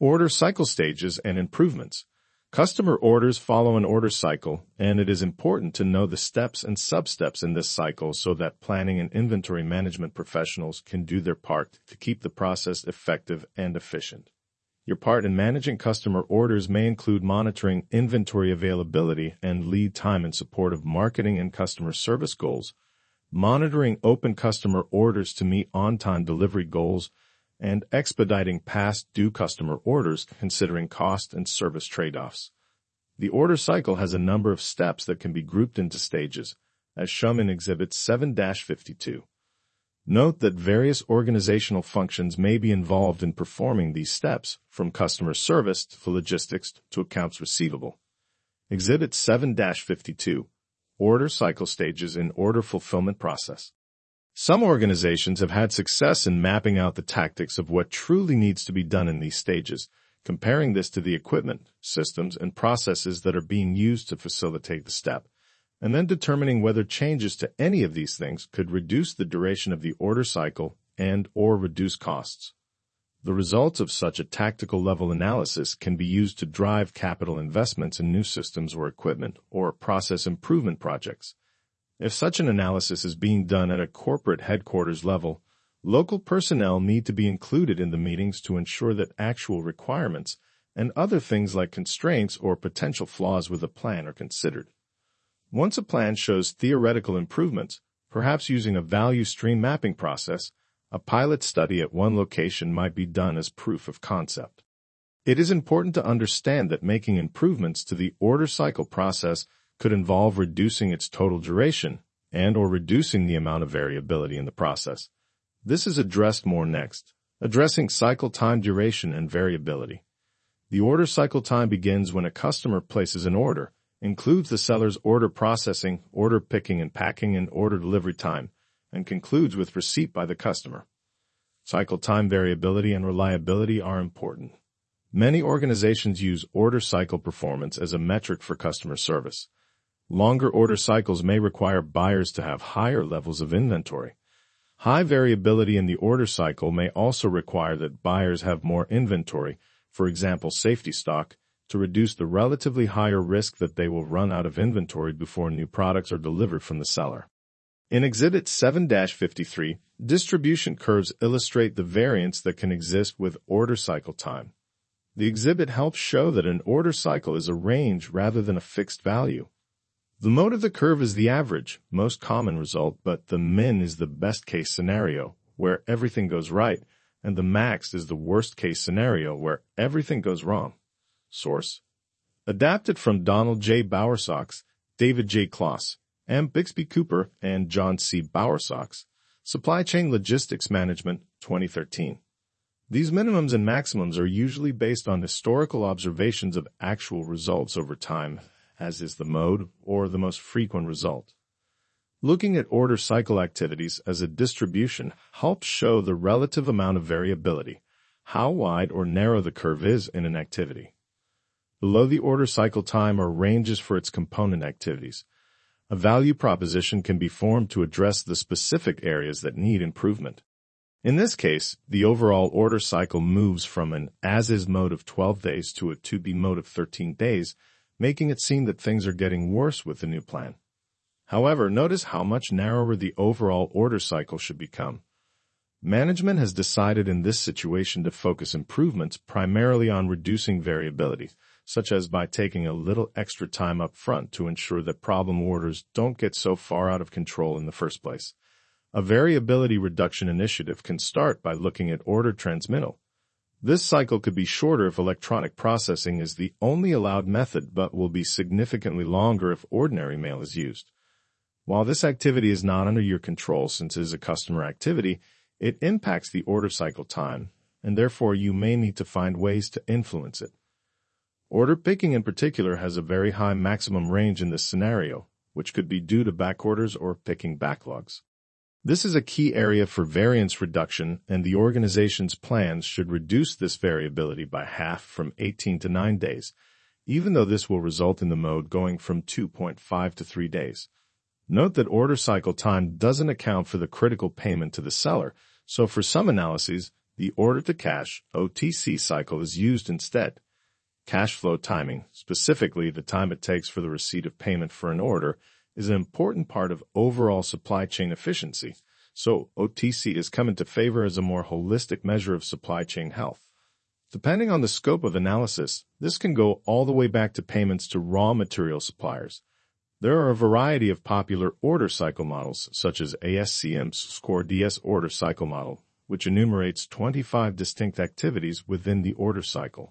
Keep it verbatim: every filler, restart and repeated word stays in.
Order cycle stages and improvements. Customer orders follow an order cycle, and it is important to know the steps and sub-steps in this cycle so that planning and inventory management professionals can do their part to keep the process effective and efficient. Your part in managing customer orders may include monitoring inventory availability and lead time in support of marketing and customer service goals, monitoring open customer orders to meet on-time delivery goals, and expediting past due customer orders considering cost and service trade-offs. The order cycle has a number of steps that can be grouped into stages, as shown in Exhibit seven dash fifty-two. Note that various organizational functions may be involved in performing these steps, from customer service to logistics to accounts receivable. Exhibit seven dash fifty-two. Order cycle stages in order fulfillment process. Some organizations have had success in mapping out the tactics of what truly needs to be done in these stages, comparing this to the equipment, systems, and processes that are being used to facilitate the step, and then determining whether changes to any of these things could reduce the duration of the order cycle and or reduce costs. The results of such a tactical level analysis can be used to drive capital investments in new systems or equipment or process improvement projects. If such an analysis is being done at a corporate headquarters level, local personnel need to be included in the meetings to ensure that actual requirements and other things like constraints or potential flaws with a plan are considered. Once a plan shows theoretical improvements, perhaps using a value stream mapping process, a pilot study at one location might be done as proof of concept. It is important to understand that making improvements to the order cycle process could involve reducing its total duration and or reducing the amount of variability in the process. This is addressed more next, addressing cycle time duration and variability. The order cycle time begins when a customer places an order, includes the seller's order processing, order picking and packing, and order delivery time, and concludes with receipt by the customer. Cycle time variability and reliability are important. Many organizations use order cycle performance as a metric for customer service. Longer order cycles may require buyers to have higher levels of inventory. High variability in the order cycle may also require that buyers have more inventory, for example safety stock, to reduce the relatively higher risk that they will run out of inventory before new products are delivered from the seller. In Exhibit seven dash fifty-three, distribution curves illustrate the variance that can exist with order cycle time. The exhibit helps show that an order cycle is a range rather than a fixed value. The mode of the curve is the average, most common result, but the min is the best-case scenario, where everything goes right, and the max is the worst-case scenario, where everything goes wrong. Source: adapted from Donald J. Bowersox, David J. Kloss, M. Bixby Cooper, and John C. Bowersox, Supply Chain Logistics Management, twenty thirteen. These minimums and maximums are usually based on historical observations of actual results over time, as is the mode or the most frequent result. Looking at order cycle activities as a distribution helps show the relative amount of variability, how wide or narrow the curve is in an activity. Below the order cycle time are ranges for its component activities. A value proposition can be formed to address the specific areas that need improvement. In this case, the overall order cycle moves from an as-is mode of twelve days to a to-be mode of thirteen days, making it seem that things are getting worse with the new plan. However, notice how much narrower the overall order cycle should become. Management has decided in this situation to focus improvements primarily on reducing variability, such as by taking a little extra time up front to ensure that problem orders don't get so far out of control in the first place. A variability reduction initiative can start by looking at order transmittal. This cycle could be shorter if electronic processing is the only allowed method, but will be significantly longer if ordinary mail is used. While this activity is not under your control since it is a customer activity, it impacts the order cycle time, and therefore you may need to find ways to influence it. Order picking in particular has a very high maximum range in this scenario, which could be due to back orders or picking backlogs. This is a key area for variance reduction, and the organization's plans should reduce this variability by half from eighteen to nine days, even though this will result in the mode going from two point five to three days. Note that order cycle time doesn't account for the critical payment to the seller, so for some analyses, the order-to-cash O T C cycle is used instead. Cash flow timing, specifically the time it takes for the receipt of payment for an order, is an important part of overall supply chain efficiency, so O T C is come into favor as a more holistic measure of supply chain health. Depending on the scope of analysis, this can go all the way back to payments to raw material suppliers. There are a variety of popular order cycle models, such as A S C M's SCORE D S order cycle model, which enumerates twenty-five distinct activities within the order cycle.